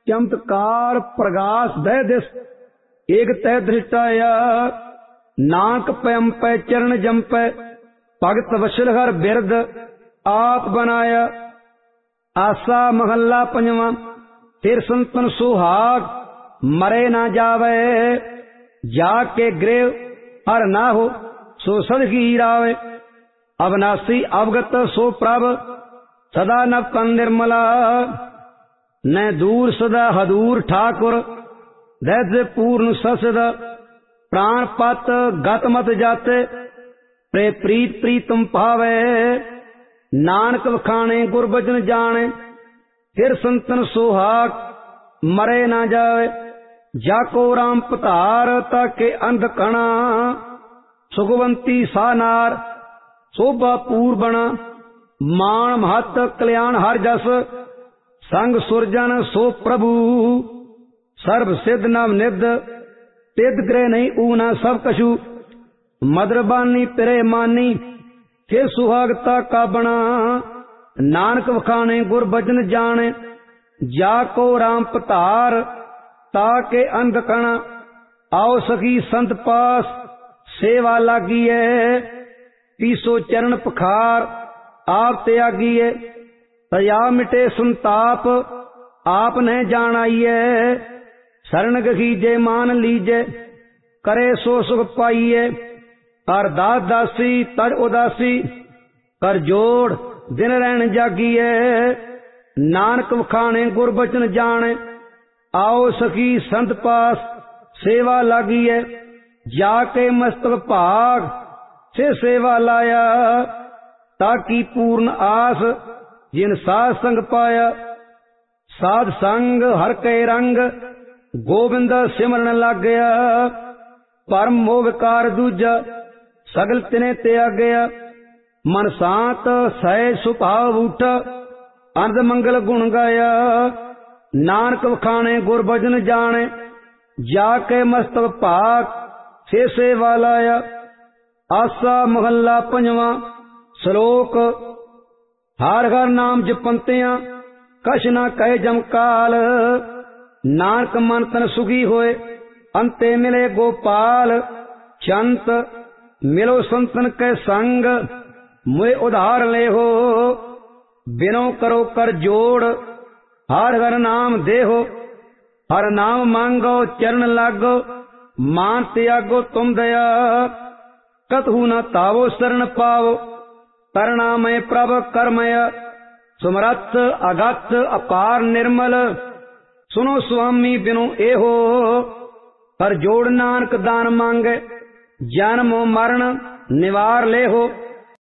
चमत्कार प्रगास दय दिस एक तय दृष्टाया नानक पैम पै चरण जंपै भगत वशल हर बिरद आप बनाया। आसा महला पंजवा फिर संतन सुहाग मरे ना जावे जाके गृह हर ना हो सो सदगी रावे। अविनाशी अवगत सो प्रभ सदा नव तन निर्मला न दूर सदा हदूर ठाकुर दैस्य पूर्ण ससद प्राण पत गत मत जाते प्रे प्रीत प्रीतम पावे। नानक वखाणे गुरबचन जाने फिर संतन सुहाग मरे ना जावे। जाको राम पतार ताके अंध कणा सुखवंती सानार शोभा पूर बना। मान महत कल्याण हर जस संग सुरजन सो प्रभु सर्व सिद्ध नव निध तिद ग्रह नहीं ऊना सब कछु। मदरबानी पिरे मानी फिर सुहागता का बना। नानक वखाने गुरबचन जाने जाको राम पतार ताके अंध कणा। आओ सखी संत पास सेवा लागी है पीसो चरण पखार आप त्यागी है। तया मिटे संताप आप न जान आइए शरण गखीजे मान लीजे करे सो सुख पाइए। अरदास दासी तड़ उदासी कर जोड़ दिन रहन जागिए। नानक वखाने गुरबचन जाने आओ सखी संत पास सेवा लागी है। जाके मस्तक भाग से सेवा लाया ताकि पूर्ण आस जिन साध संग पाया। साध संग हर के रंग गोविंद सिमरन लग गया। परम मोह विकार दूजा सगल तिने त्याग गया। मन शांत सहज सुभाव उठ अंध मंगल गुण गाया। नानक वखाने गुरबचन जाने जाके मस्तक भाग से सेवा लाया। आसा महला पंजवा श्लोक हर हर नाम जपंतिया कछ ना कहे जमकाल। नानक मन तन सुखी होए अंते मिले गोपाल। चंत मिलो संतन के संग मुए उधार ले हो। बिनो करो कर जोड़ हर हर नाम देहो। हर नाम मांगो चरण लागो मान त्यागो तुम दया। कतहु न तावो शरण पावो तरणामय प्रभ कर्मय। सुमरथ अगत अपार निर्मल सुनो स्वामी बिनु एहो। पर जोड़ नानक दान मांगे जन्म मरण निवार ले हो।